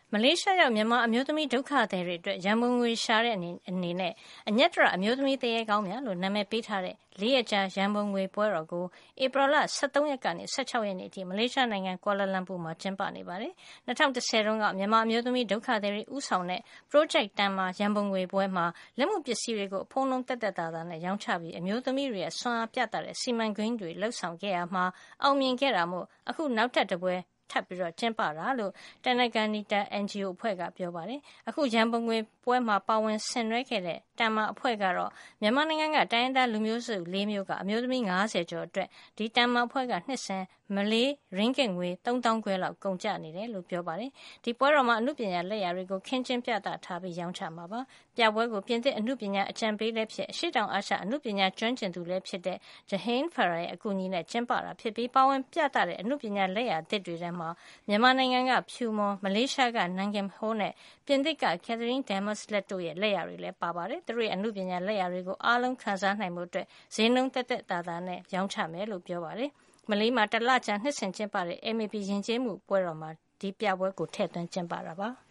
မလေးရှားရောက်မြန်မာအမျိုးသမီးဒုက္ခသည်တွေအတွက်ရန်ပုံငွေရှာတဲ့အနေနဲ့အညက်တရအမျိုးသမီးတရေကောင်းများလို့နာမည်ပေးထားတဲ့4 ရက်ကြာရန်ပုံငွေပွဲတော်ကိုဧပြီလ13 ရက်ကနေ16 ရက်နေ့အထိမလေးရှားနိုင်ငံကွာလာလမ်ပူမှာကျင်းပနေပါတယ်။2010 တုန်းကမြန်မာအမျိုးသမီးဒုက္ခသည်တွေဦးဆောင်တဲ့ Project Tanma ရန်ပုံငွေပွဲမှာလက်မှုပစ္စည်းတွေကိုအဖုံးလုံးတက်တက်တာနဲ့ရောင်းချပြီးအမျိုးသမီးတွေရဲ့စွမ်းအားပြသတဲ့စီမံကိန်းတွေလှုပ်ဆောင်ခဲ့ရမှာအောင်မြင်ခဲ့တာမို့အခုနောက်ထပ်တစ်ပွဲထပ်ပြီးကျင်းပတာလို့ Tanakanita NGO အဖွဲ့ကပြောပါတယ်။အခုရန်ပုံငွေပွဲမှာပါဝင်ဆင်နွှဲခဲ့တဲ့တန်မာအဖွဲ့ကတော့မြန်မာနိုင်ငံကတိုင်းရင်းသားလူမျိုးစု၄မျိုးကအမျိုးသမီး90ကျော်အတွက်ဒီတန်မာအဖွဲ့ကနှစ်စဉ်မလေးရင်းကစ်ငွေ3000ခွဲလောက်ကုန်ကျနေတယ်လို့ပြောပါတယ်။ဒီပွဲတော်မှာအမှုပညာလက်ရာတွေကိုခင်းကျင်းပြသထားပြီးရောင်းချမှာပါ။ပြပွဲကိုပြင်သစ်အမှုပညာအကြံပေးလည်းဖြစ်အရှေ့တောင်အာရှအမှုပညာကျွမ်းကျင်သူလည်းဖြစ်တဲ့ Jahan Farah ရဲ့အကူအညီနဲ့ကျင်းပတာဖြစ်ပြီးပါဝင်ပြသတဲ့အမှုပညာလက်ရာသစ်တွေထဲမှာမြန်မာနိုင်ငံကဖြူမွန်မလေးရှားကနန်ကင်ဟိုးနဲ့ပြင်သစ်က Catherine Damaslett တို့ရဲ့လက်ရာတွေလည်းပါပါတယ်။သူတို့ရဲ့အမှုပညာလက်ရာတွေကိုအားလုံးခံစားနိုင်မှုအတွက်ဈေးနှုန်းသက်သက်သာသာနဲ့ရောင်းချမယ်လို့ပြောပါတယ်။မလေးမှာတလကြာနှစ်စဉ်ကျင်းပတဲ့ MAP ယဉ်ကျေးမှုပွဲတော်မှာဒီပြပွဲကိုထည့်သွင်းကျင်းပတာပါ။